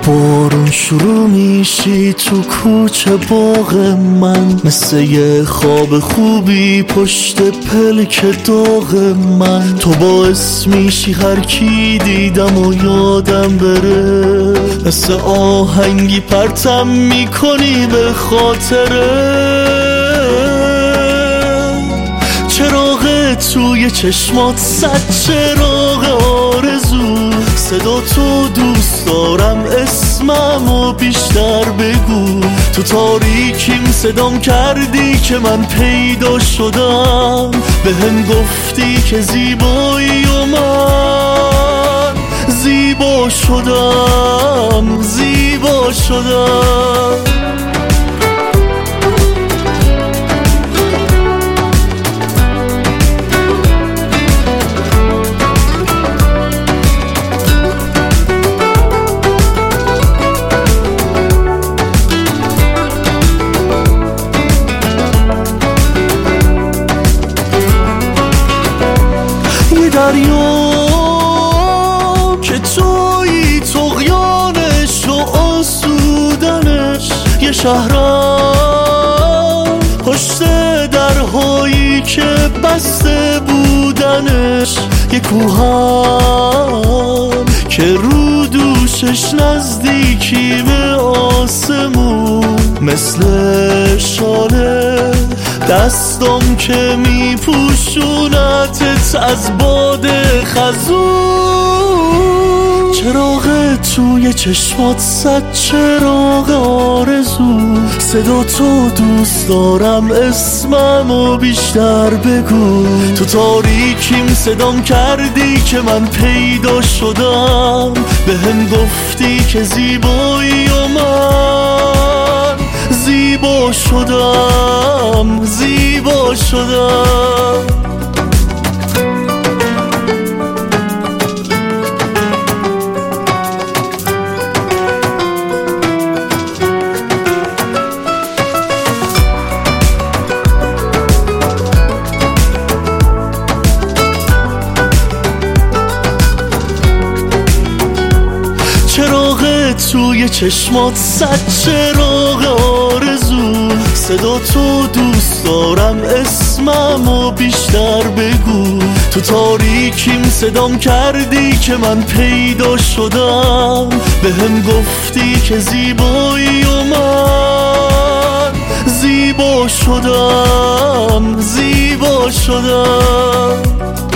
بارون شروع میشی تو کوچه باغ من، مثل یه خواب خوبی پشت پلک داغ من. تو باعث میشی هر کی دیدم و یادم بره، مثل آهنگی پرتم میکنی به خاطره. چراغ توی چشمات صد چراغ آرزو، صدا تو دوست دارم اسممو بیشتر بگو. تو تاریکیم صدام کردی که من پیدا شدم، بهم گفتی که زیبایی و من زیبا شدم، زیبا شدم. دریا که توی طغیانش و آسودنش، یه شهرم پشت درهایی که بسته بودنش، یه کوهم که رو دوشش نزدیکی به آسمون، مثل شاله دستم که میپوشونتت از باد خزون. چراغ توی چشمات صد چراغ آرزو، صدا تو دوست دارم اسممو بیشتر بگو. تو تاریکیم صدام کردی که من پیدا شدم، بهم گفتی که زیبایی و من زیبا شدم، زیبا شدم. چراغ توی چشمات صد چراغ آرزو، صدا تو دوست دارم اسممو بیشتر بگو. تو تاریکیم صدام کردی که من پیدا شدم، بهم گفتی که زیبایی و من زیبا شدم، زیبا شدم.